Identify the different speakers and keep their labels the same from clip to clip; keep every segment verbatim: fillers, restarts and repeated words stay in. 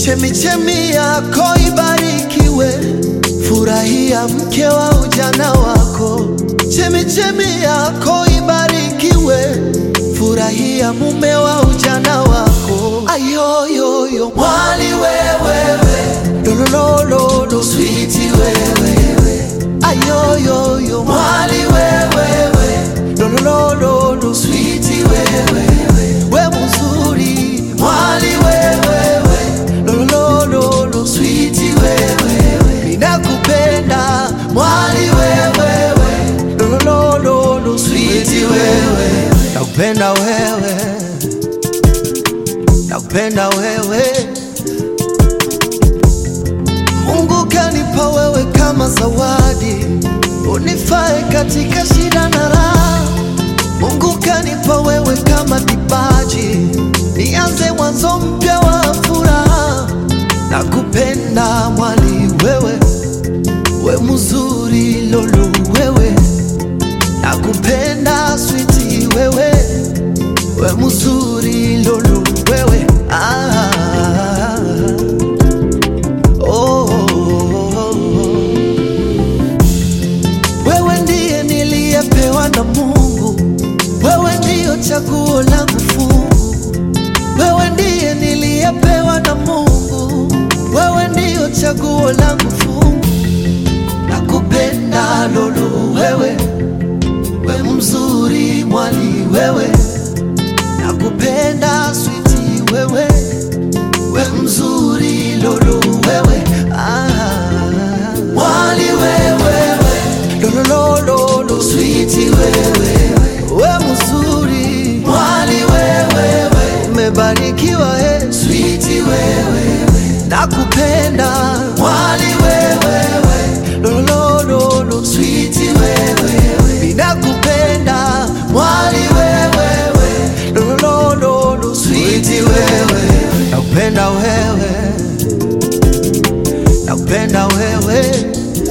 Speaker 1: Chemichemi yako ibarikiwe, furahia mke wa ujana wako. Chemichemi yako ibarikiwe, furahia mume wa ujana wako. Ayoyoyo mwali wewewe, lolololo sweetie wewewe. Ayoyoyo mwali wewewe, lolololo sweetie wewewe. We mzuri mwali wewewe, lolololo sweetie wewewe. Ninakupenda mwali wewewe, lolololo sweetie wewewe. Nakupenda wewe, nakupenda wewe. Mungu kanipa wewe kama zawadi, unifae katika shida na raha. Mungu kanipa wewe kama kipaji, nianze mwanzo mpya wa furaha. Nakupenda mwali wewe, we mzuri lolo wewe. Nakupenda sweetie wewe, we mzuri lolo wewe. Ah, oh, oh, oh. Wewe ndiye niliyepewa na Mungu, wewe ndiyo chaguo langu fungu. Wewe ndiye niliyepewa na Mungu, wewe ndiyo chaguo langu fungu. Nakupenda lolo wewe, we mzuri mwali wewe. Nakupenda sweetie wewe, we mzuri lolo wewe. Ah, mwali wewe, lolololo sweetie wewe. We mzuri mwali wewe, umebarikiwa eh sweetie wewe. Nakupenda mwali wewe, lolololo sweetie wewe. Ninakupenda mwali wewe, lolololo sweetie wewe. Nakupenda wewe, nakupenda wewe.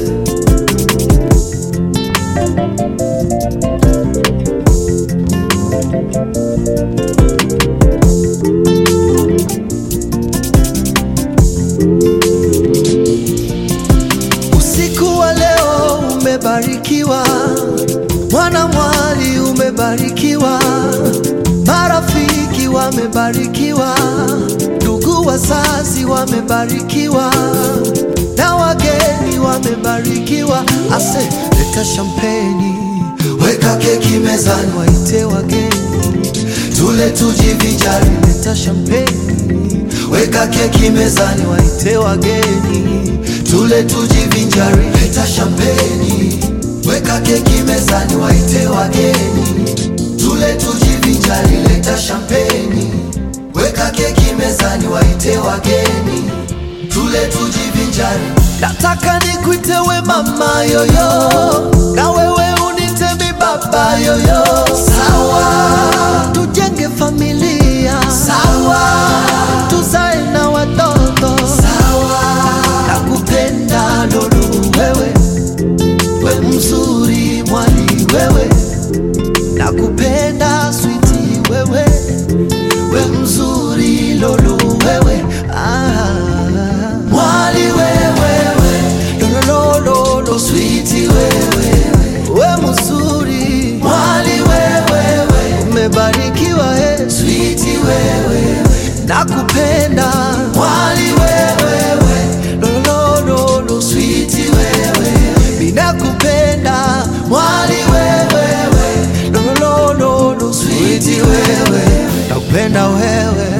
Speaker 1: Usiku wa leo umebarikiwa, mwana mwali umebarikiwa, marafiki wamebarikiwa, ndugu wazazi wamebarikiwa, na wageni wamebarikiwa. Ase leta champagne, weka keki mezani, waite wageni tule tujivinjari. Leta champagne, weka keki mezani, waite wageni tule tujivinjari. Leta champagne, weka keki mezani, waite wageni tule tujivinjari. Leta champagne, weka keki mezani, waite wageni tule tujivinjari. Nataka nikuite we mama yoyo, na wewe unite mi baba yoyo. Sawa, tujenge familia. Sawa, tuzae na watoto. Sawa, nakupenda lolo wewe, we mzuri mwali wewe. Nakupenda sweetie wewe, we mzuri lolo wewe. Ah, mwali wewe, lolololo sweetie wewe. We mzuri mwali wewe, umebarikiwa eh sweetie wewe. Nakupenda mwali wewe, lolololo sweetie wewe. Ninakupenda mwali wewe, lolololo sweetie wewe. Nakupenda wewe,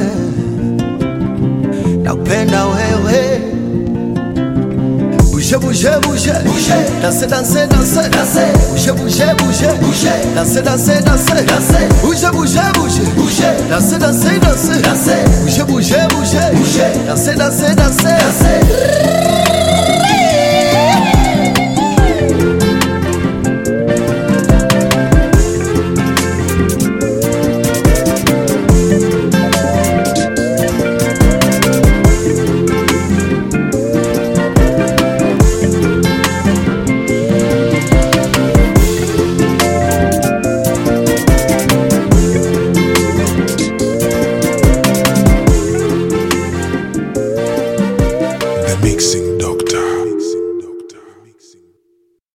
Speaker 1: nakupenda wewe. Bouge, bouge, bouge, bouge. Danser, danser, danser, danser. Bouge, bouge, bouge, bouge. Danser, danser, danser, danser. Bouge, bouge, bouge, bouge. Danser, danser, danser, danser. Bouge, bouge, bouge, bouge. Danser, danser, danser, danser.
Speaker 2: Mixing Doctor.